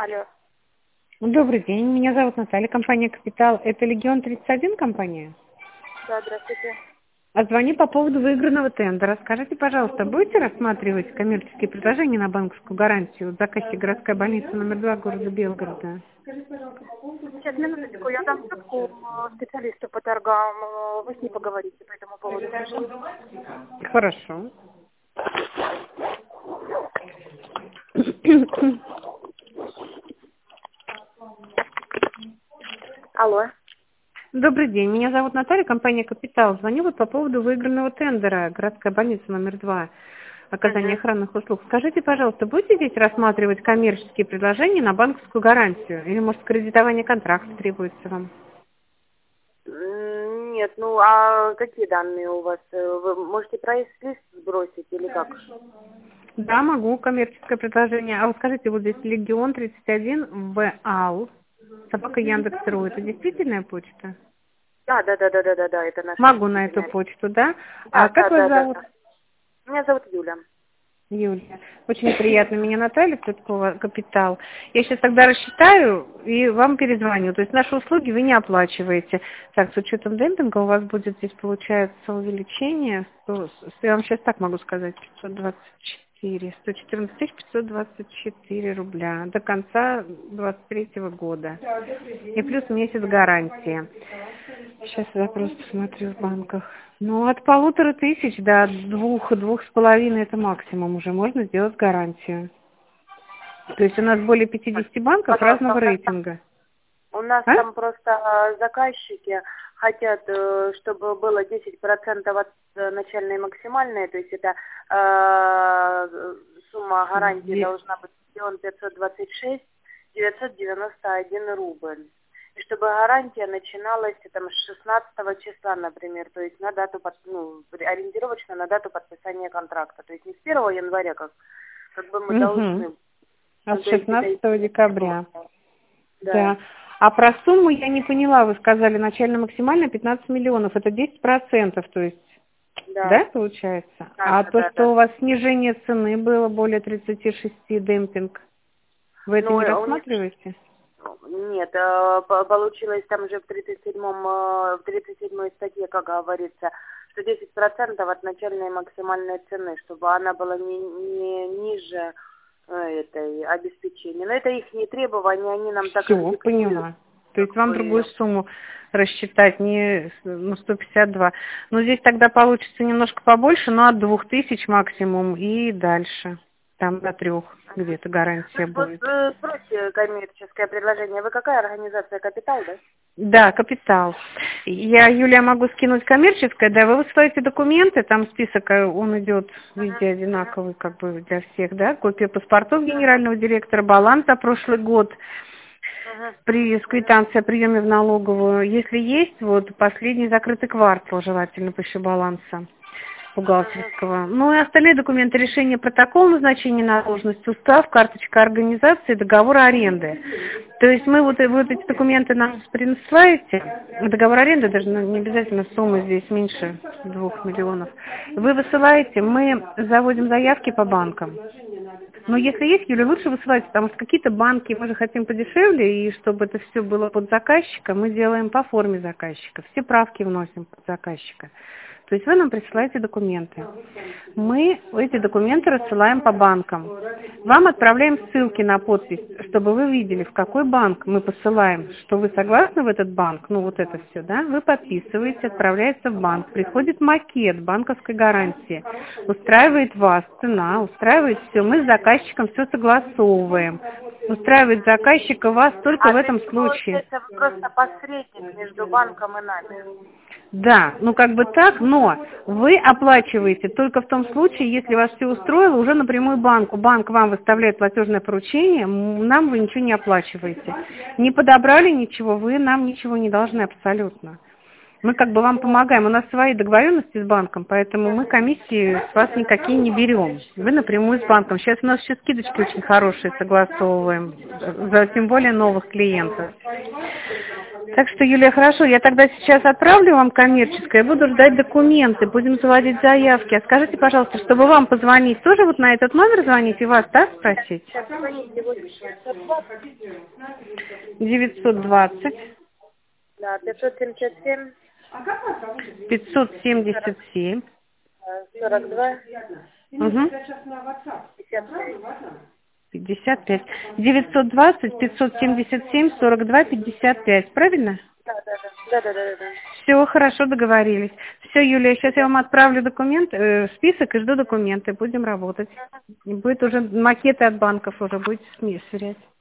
Алло. Добрый день, меня зовут Наталья, компания «Капитал». Это «Легион 31» компания? Да, здравствуйте. Звоню по поводу выигранного тендера. Скажите, пожалуйста, будете рассматривать коммерческие предложения на банковскую гарантию? Заказчик городская больница номер 2 города Белгорода. Сейчас, минуточку, я дам трубку специалисту по торгам. Вы с ней поговорите по этому поводу, хорошо? Хорошо. Алло. Добрый день, меня зовут Наталья, компания «Капитал». Звоню вот по поводу выигранного тендера городская больница номер 2. Оказание охранных услуг. Скажите, пожалуйста, будете здесь рассматривать коммерческие предложения на банковскую гарантию? Или, может, кредитование контракта требуется вам? Нет, ну а какие данные у вас? Вы можете прайс-лист сбросить или как? Да, могу, коммерческое предложение. А вот скажите, вот здесь «Легион 31» ВАЛ, собака Яндекс.ру, это действительная почта? Да, это наша Могу на эту действительная. почту, да? Да, А как вас да. зовут? Меня зовут Юля. Юлия. Очень приятно. Меня Наталья Цветкова, «Капитал». Я сейчас тогда рассчитаю и вам перезвоню. То есть наши услуги вы не оплачиваете. Так, с учетом демпинга у вас будет здесь, получается, увеличение. Я вам сейчас так могу сказать. 114 524 рубля до конца 2023 года. И плюс месяц гарантии. Сейчас я просто смотрю в банках. Ну, от 1500 до 2-2,5 это максимум уже можно сделать гарантию. То есть у нас более 50 банков Пожалуйста, разного рейтинга. у нас А? там просто заказчики хотят, чтобы было 10% от начальной и максимальной, то есть это сумма гарантии должна быть 1 526 991 рубль. И чтобы гарантия начиналась там, с 16 числа, например, то есть на дату, ориентировочно на дату подписания контракта. То есть не с 1 января, как бы мы должны. А с 16 декабря. Да. А про сумму я не поняла. Вы сказали начально-максимально 15 миллионов. Это 10%, то есть, да получается? Что у вас снижение цены было более 36, демпинг, вы это не рассматриваете? Нет, получилось там же в 37-й статье, как говорится, что 10% от начальной и максимальной цены, чтобы она была не ниже этой обеспечения. Но это их не требования, они нам так и Все, поняла. То есть вам другую сумму рассчитать, не 152. Но здесь тогда получится немножко побольше, но от 2000 максимум и дальше. Там до 3 где-то гарантия будет. Сбросьте коммерческое предложение. Вы какая организация? «Капитал», да? Да, «Капитал». Я, Юлия, могу скинуть коммерческое, да, вы высылаете документы, там список, он идет везде одинаковый, как бы для всех, да, копия паспортов генерального директора, баланс за прошлый год, квитанция о приеме в налоговую. Если есть, вот последний закрытый квартал, желательно еще баланса бухгалтерского. Ну и остальные документы: решение протокола назначения на должность, устав, карточка организации, договор аренды. То есть мы вот эти документы нам присылаете, договор аренды, даже не обязательно сумма здесь меньше 2 миллионов. Вы высылаете, мы заводим заявки по банкам. Но если есть, Юля, лучше высылать, потому что какие-то банки мы же хотим подешевле, и чтобы это все было под заказчика, мы делаем по форме заказчика. Все правки вносим под заказчика. То есть вы нам присылаете документы. Мы эти документы рассылаем по банкам. Вам отправляем ссылки на подпись, чтобы вы видели, в какой банк мы посылаем, что вы согласны в этот банк, ну вот это все, да, вы подписываете, отправляется в банк, приходит макет банковской гарантии, устраивает вас цена, устраивает все, мы с заказчиком все согласовываем. Устраивает заказчика вас только в этом случае. Это просто посредник между банком и нами. Да, ну как бы так, но вы оплачиваете только в том случае, если вас все устроило уже напрямую банку. Банк вам выставляет платежное поручение, нам вы ничего не оплачиваете. Не подобрали ничего, вы нам ничего не должны абсолютно. Мы как бы вам помогаем, у нас свои договоренности с банком, поэтому мы комиссии с вас никакие не берем. Вы напрямую с банком. Сейчас у нас еще скидочки очень хорошие согласовываем, тем более новых клиентов. Так что, Юлия, хорошо, я тогда сейчас отправлю вам коммерческое, буду ждать документы, будем заводить заявки. А скажите, пожалуйста, чтобы вам позвонить, тоже вот на этот номер звонить и вас, да, спросить? 920. Да, 577. 577. 42. Угу. 55. 55. 920 577 42 55. Правильно? Да. Все, хорошо, договорились. Все, Юлия, сейчас я вам отправлю документ, список и жду документы. Будем работать. Будет уже макеты от банков, уже будете сверять.